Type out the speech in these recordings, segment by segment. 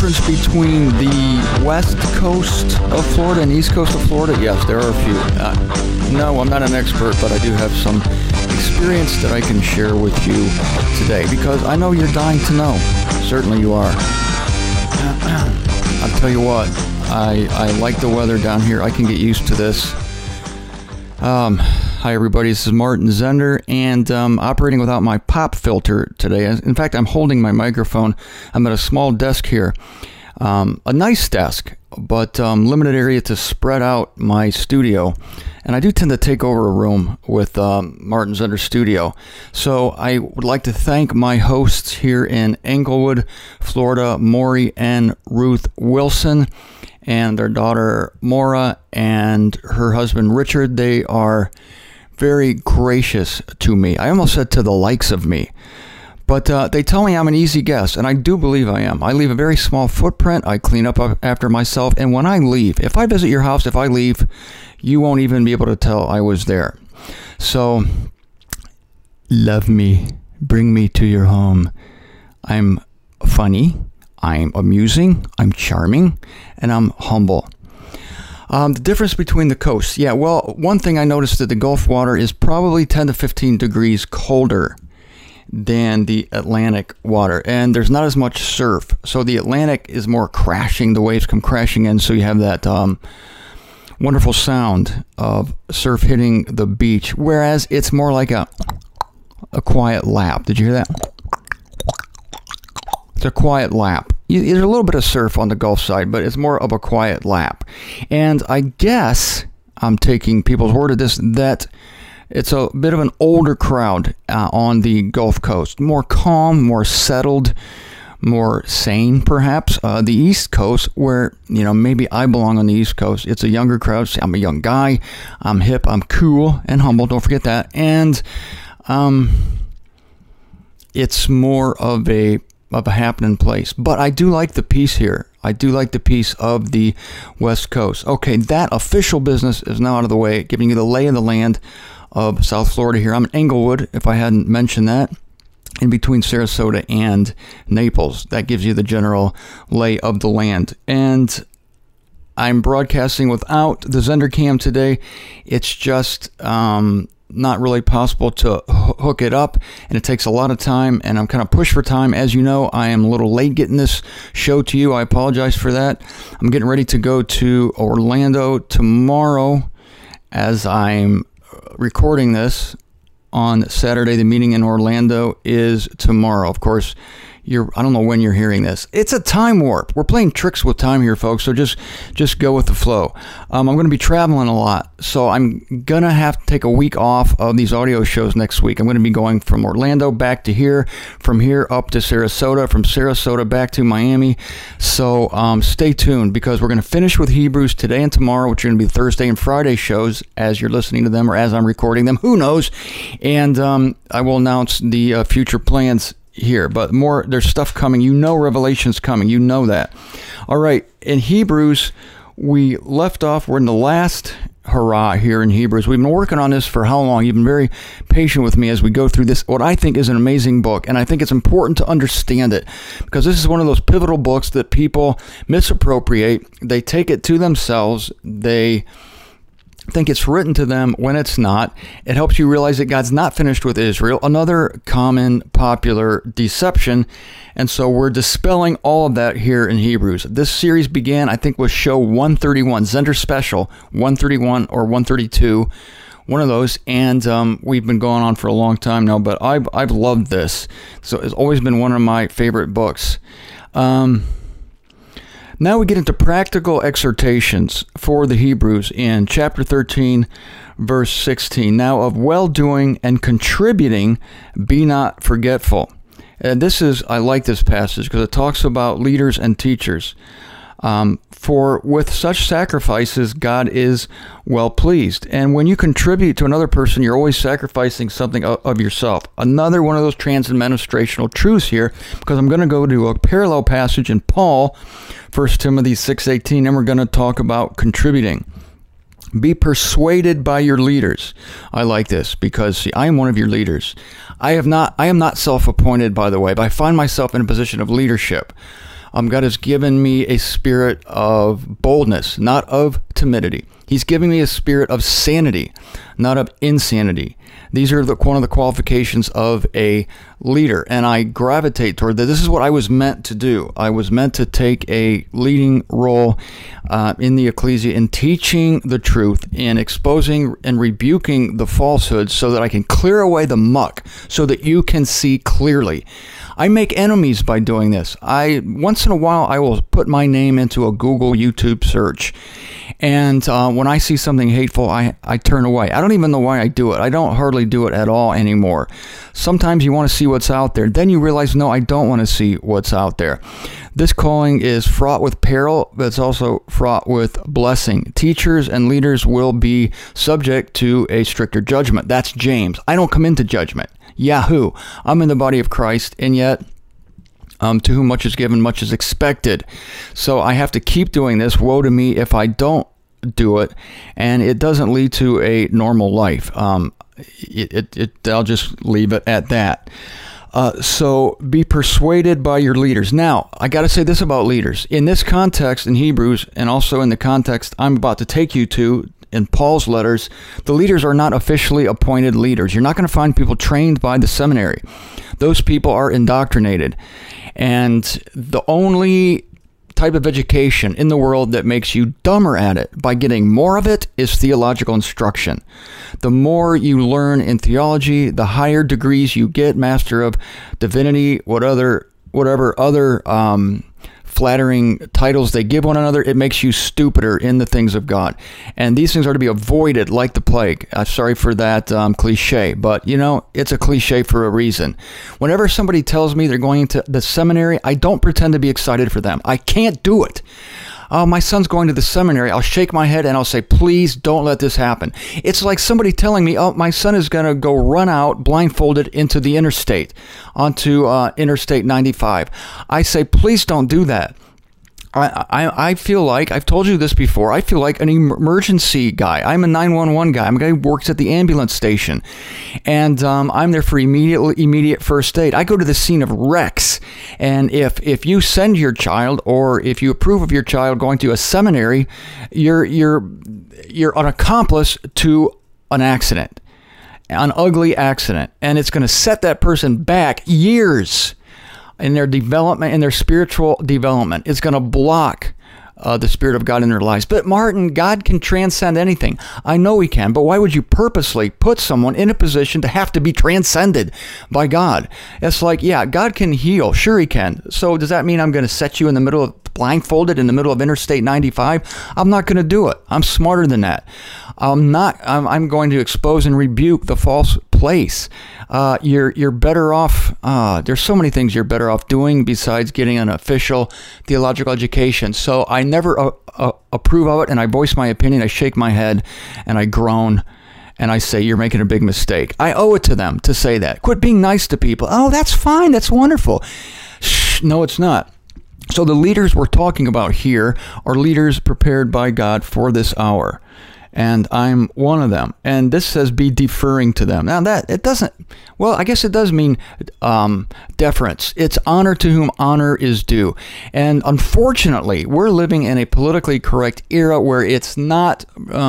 difference between the west coast of Florida and east coast of Florida? Yes, there are a few. No, I'm not an expert, but I do have some experience that I can share with you today because I know you're dying to know. Certainly you are. I'll tell you what, I like the weather down here. I can get used to this. Hi everybody, this is Martin Zender, and operating without my pop filter today. In fact, I'm holding my microphone. I'm at a small desk here. A nice desk, but limited area to spread out my studio. And I do tend to take over a room with Martin Zender Studio. So I would like to thank my hosts here in Englewood, Florida, Maury and Ruth Wilson, and their daughter Maura and her husband Richard. They are very gracious to me. I almost said to the likes of me. But they tell me I'm an easy guest, and I do believe I am. I leave a very small footprint. I clean up after myself. And when I leave, if I visit your house, if I leave, you won't even be able to tell I was there. So, love me. Bring me to your home. I'm funny. I'm amusing. I'm charming. And I'm humble. The difference between the coasts. Yeah, well, one thing I noticed that the Gulf water is probably 10 to 15 degrees colder than the Atlantic water. And there's not as much surf. So the Atlantic is more crashing. The waves come crashing in. So you have that wonderful sound of surf hitting the beach. Whereas it's more like a quiet lap. Did you hear that? It's a quiet lap. There's a little bit of surf on the Gulf side, but it's more of a quiet lap. And I guess I'm taking people's word of this, that it's a bit of an older crowd on the Gulf Coast. More calm, more settled, more sane, perhaps. The East Coast, where, maybe I belong on the East Coast, it's a younger crowd. I'm a young guy. I'm hip. I'm cool and humble. Don't forget that. And it's more of a happening place. But I do like the peace here. I do like the peace of the West Coast. Okay, that official business is now out of the way, giving you the lay of the land of South Florida here. I'm in Englewood, if I hadn't mentioned that, in between Sarasota and Naples. That gives you the general lay of the land. And I'm broadcasting without the Zender Cam today. It's just not really possible to hook it up, and it takes a lot of time, and I'm kind of pushed for time. As you know, I am a little late getting this show to you. I apologize for that. I'm getting ready to go to Orlando tomorrow as I'm recording this on Saturday. The meeting in Orlando is tomorrow. Of course, I don't know when you're hearing this. It's a time warp. We're playing tricks with time here, folks, so just go with the flow. I'm going to be traveling a lot, so I'm going to have to take a week off of these audio shows next week. I'm going to be going from Orlando back to here, from here up to Sarasota, from Sarasota back to Miami. So stay tuned, because we're going to finish with Hebrews today and tomorrow, which are going to be Thursday and Friday shows as you're listening to them or as I'm recording them. Who knows? And I will announce the future plans here, but there's stuff coming. Revelation's coming. You know that. All right. In Hebrews, we left off. We're in the last hurrah here in Hebrews. We've been working on this for how long? You've been very patient with me as we go through this, what I think is an amazing book. And I think it's important to understand it, because this is one of those pivotal books that people misappropriate. They take it to themselves. They think it's written to them when it's not. It helps you realize that God's not finished with Israel, another common popular deception. And so we're dispelling all of that here in Hebrews. This series began, I think, with show 131, Zender Special, 131 or 132, one of those. And we've been going on for a long time now, but I've loved this. So it's always been one of my favorite books. Now we get into practical exhortations for the Hebrews in chapter 13, verse 16. Now of well-doing and contributing, be not forgetful. And I like this passage because it talks about leaders and teachers. For with such sacrifices, God is well pleased. And when you contribute to another person, you're always sacrificing something of yourself. Another one of those trans-administrational truths here, because I'm going to go to a parallel passage in Paul, 1 Timothy 6:18, and we're going to talk about contributing. Be persuaded by your leaders. I like this because, see, I am one of your leaders. I am not self-appointed, by the way, but I find myself in a position of leadership. God has given me a spirit of boldness, not of timidity. He's giving me a spirit of sanity, not of insanity. These are one of the qualifications of a leader, and I gravitate toward that. This is what I was meant to do. I was meant to take a leading role in the ecclesia in teaching the truth, in exposing and rebuking the falsehoods so that I can clear away the muck so that you can see clearly. I make enemies by doing this. Once in a while, I will put my name into a Google, YouTube search. And when I see something hateful, I turn away. I don't even know why I do it. I don't hardly do it at all anymore. Sometimes you want to see what's out there. Then you realize, no, I don't want to see what's out there. This calling is fraught with peril, but it's also fraught with blessing. Teachers and leaders will be subject to a stricter judgment. That's James. I don't come into judgment. Yahoo! I'm in the body of Christ, and yet to whom much is given, much is expected. So I have to keep doing this. Woe to me if I don't do it, and it doesn't lead to a normal life. I'll just leave it at that. So be persuaded by your leaders. Now, I got to say this about leaders. In this context, in Hebrews, and also in the context I'm about to take you to, in Paul's letters, the leaders are not officially appointed leaders. You're not going to find people trained by the seminary. Those people are indoctrinated. And the only type of education in the world that makes you dumber at it by getting more of it is theological instruction. The more you learn in theology, the higher degrees you get, Master of Divinity, whatever other flattering titles they give one another, it makes you stupider in the things of God. And these things are to be avoided like the plague. Sorry for that cliche, but it's a cliche for a reason. Whenever somebody tells me they're going to the seminary, I don't pretend to be excited for them. I can't do it. Oh, my son's going to the seminary. I'll shake my head and I'll say, please don't let this happen. It's like somebody telling me, oh, my son is going to go run out blindfolded into the interstate, onto Interstate 95. I say, please don't do that. I feel like, I've told you this before, I feel like an emergency guy. I'm a 911 guy. I'm a guy who works at the ambulance station. And I'm there for immediate first aid. I go to the scene of wrecks. And if you send your child, or if you approve of your child going to a seminary, you're an accomplice to an accident, an ugly accident. And it's going to set that person back years in their development, in their spiritual development. It's going to block the Spirit of God in their lives. But Martin, God can transcend anything. I know He can, but why would you purposely put someone in a position to have to be transcended by God? It's like, yeah, God can heal. Sure He can. So does that mean I'm going to set you in the middle of, blindfolded in the middle of Interstate 95? I'm not going to do it. I'm smarter than that. I'm going to expose and rebuke the false place. You're better off. There's so many things you're better off doing besides getting an official theological education. So I never approve of it, and I voice my opinion. I shake my head and I groan and I say, you're making a big mistake. I owe it to them to say that. Quit being nice to people. Oh, that's fine. That's wonderful. Shh, no, it's not. So the leaders we're talking about here are leaders prepared by God for this hour. And I'm one of them. And this says be deferring to them. Now that, it doesn't, well, I guess it does mean deference. It's honor to whom honor is due. And unfortunately, we're living in a politically correct era where it's not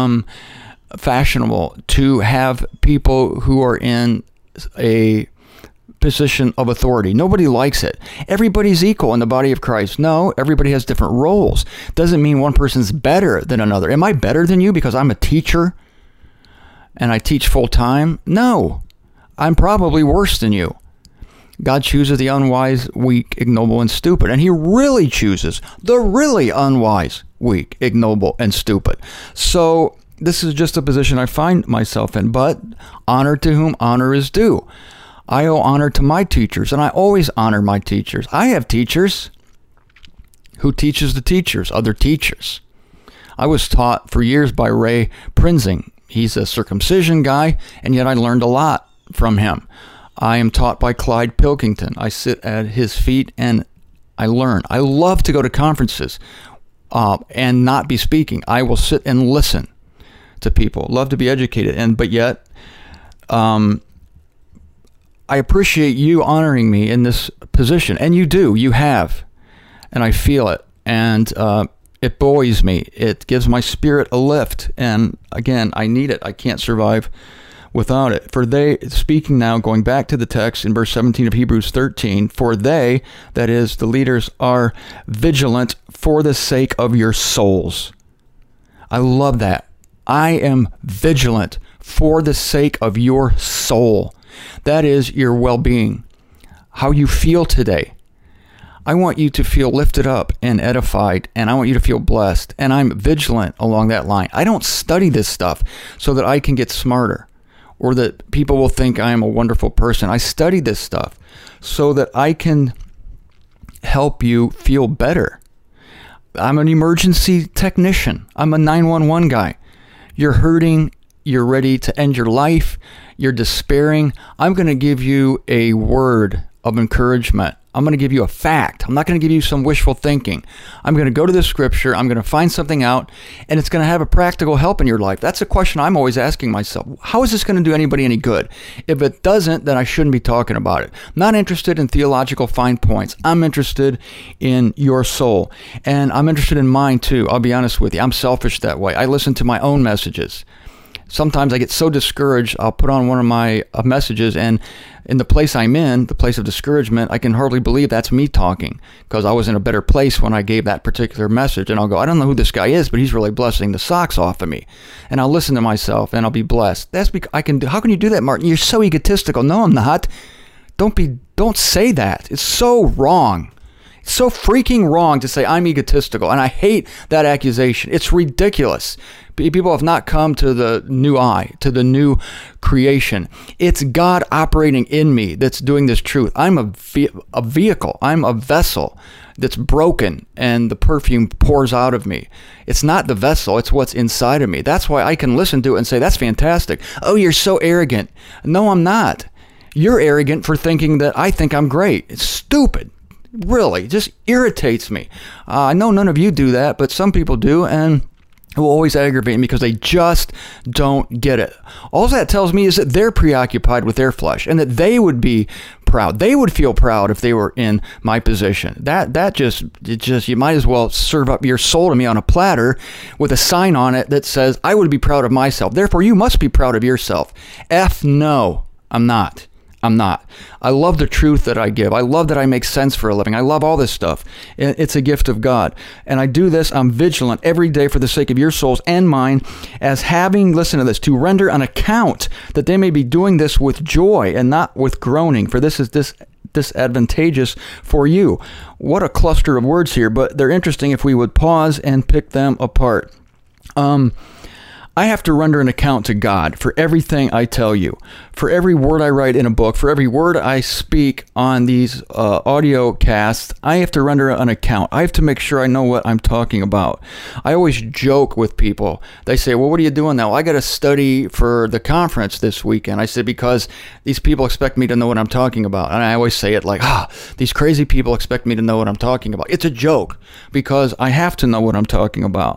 fashionable to have people who are in a position of authority. Nobody likes it. Everybody's equal in the body of Christ. No, everybody has different roles. Doesn't mean one person's better than another. Am I better than you because I'm a teacher and I teach full time? No, I'm probably worse than you. God chooses the unwise, weak, ignoble, and stupid. And He really chooses the really unwise, weak, ignoble, and stupid. So this is just a position I find myself in. But honor to whom honor is due. I owe honor to my teachers, and I always honor my teachers. I have teachers. Who teaches the teachers? Other teachers. I was taught for years by Ray Prinzing. He's a circumcision guy, and yet I learned a lot from him. I am taught by Clyde Pilkington. I sit at his feet and I learn. I love to go to conferences and not be speaking. I will sit and listen to people. Love to be educated, but yet I appreciate you honoring me in this position, and you do. You have. and I feel it, and it buoys me. It gives my spirit a lift, and again, I need it. I can't survive without it. For they, speaking now, going back to the text in verse 17 of Hebrews 13, for they, that is, the leaders, are vigilant for the sake of your souls. I love that. I am vigilant for the sake of your soul. That is your well-being, how you feel today. I want you to feel lifted up and edified, and I want you to feel blessed, and I'm vigilant along that line. I don't study this stuff so that I can get smarter or that people will think I am a wonderful person. I study this stuff so that I can help you feel better. I'm an emergency technician. I'm a 911 guy. You're hurting. You're ready to end your life. You're despairing. I'm going to give you a word of encouragement. I'm going to give you a fact. I'm not going to give you some wishful thinking. I'm going to go to the scripture. I'm going to find something out, and it's going to have a practical help in your life. That's a question I'm always asking myself. How is this going to do anybody any good? If it doesn't, then I shouldn't be talking about it. I'm not interested in theological fine points. I'm interested in your soul, and I'm interested in mine too. I'll be honest with you. I'm selfish that way. I listen to my own messages. Sometimes I get so discouraged, I'll put on one of my messages, and in the place I'm in, the place of discouragement, I can hardly believe that's me talking, because I was in a better place when I gave that particular message. And I'll go, I don't know who this guy is, but he's really blessing the socks off of me. And I'll listen to myself, and I'll be blessed. That's because how can you do that, Martin? You're so egotistical. No, I'm not. Don't say that. It's so wrong. It's so freaking wrong to say I'm egotistical, and I hate that accusation. It's ridiculous. People have not come to the new I, to the new creation. It's God operating in me that's doing this truth. I'm a vehicle. I'm a vessel that's broken, and the perfume pours out of me. It's not the vessel. It's what's inside of me. That's why I can listen to it and say, that's fantastic. Oh, you're so arrogant. No, I'm not. You're arrogant for thinking that I think I'm great. It's stupid. Really, it just irritates me. I know none of you do that, but some people do, and it will always aggravate me because they just don't get it. All that tells me is that they're preoccupied with their flesh, and that they would be proud. They would feel proud if they were in my position. That just you might as well serve up your soul to me on a platter with a sign on it that says, I would be proud of myself. Therefore, you must be proud of yourself. No, I'm not. I'm not. I love the truth that I give. I love that I make sense for a living. I love all this stuff. It's a gift of God. And I do this. I'm vigilant every day for the sake of your souls and mine, as having, listen to this, to render an account that they may be doing this with joy and not with groaning. For this is disadvantageous for you. What a cluster of words here, but they're interesting if we would pause and pick them apart. I have to render an account to God for everything I tell you, for every word I write in a book, for every word I speak on these audio casts. I have to render an account. I have to make sure I know what I'm talking about. I always joke with people. They say, well, what are you doing now? I got to study for the conference this weekend. I said, because these people expect me to know what I'm talking about. And I always say it like, these crazy people expect me to know what I'm talking about. It's a joke because I have to know what I'm talking about.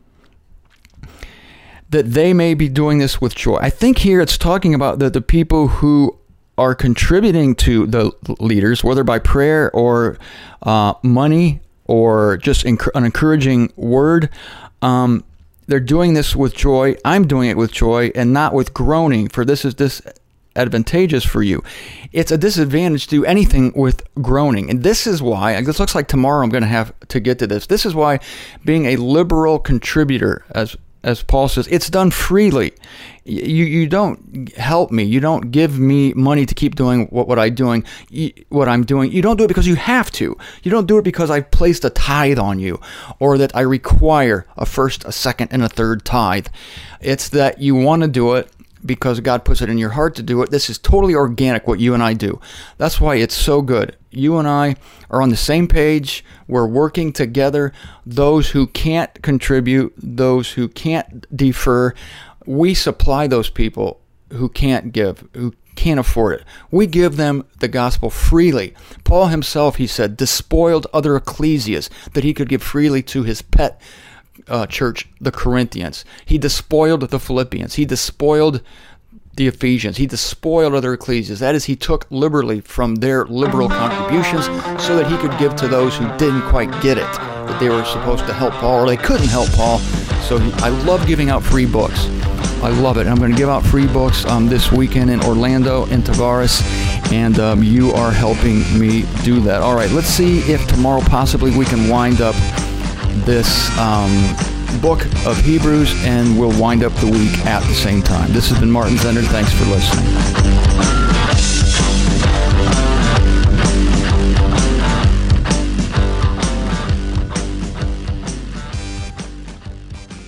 That they may be doing this with joy. I think here it's talking about the people who are contributing to the leaders, whether by prayer or money or just an encouraging word. They're doing this with joy. I'm doing it with joy and not with groaning, for this is disadvantageous for you. It's a disadvantage to do anything with groaning. And this is why, this looks like tomorrow I'm going to have to get to this. This is why being a liberal contributor, as Paul says, it's done freely. You don't help me. You don't give me money to keep doing what I'm doing. You don't do it because you have to. You don't do it because I've placed a tithe on you, or that I require a first, a second, and a third tithe. It's that you want to do it because God puts it in your heart to do it. This is totally organic, what you and I do. That's why it's so good. You and I are on the same page. We're working together. Those who can't contribute, those who can't defer, we supply those people who can't give, who can't afford it. We give them the gospel freely. Paul himself, he said, despoiled other ecclesias that he could give freely to his pet church, the Corinthians. He despoiled the Philippians. He despoiled the Ephesians. He despoiled other ecclesias. That is, he took liberally from their liberal contributions so that he could give to those who didn't quite get it, that they were supposed to help Paul, or they couldn't help Paul. So I love giving out free books. I love it. I'm going to give out free books this weekend in Orlando and Tavares, and you are helping me do that. All right, let's see if tomorrow possibly we can wind up this book of Hebrews, and we'll wind up the week at the same time. This has been Martin Zender. Thanks for listening.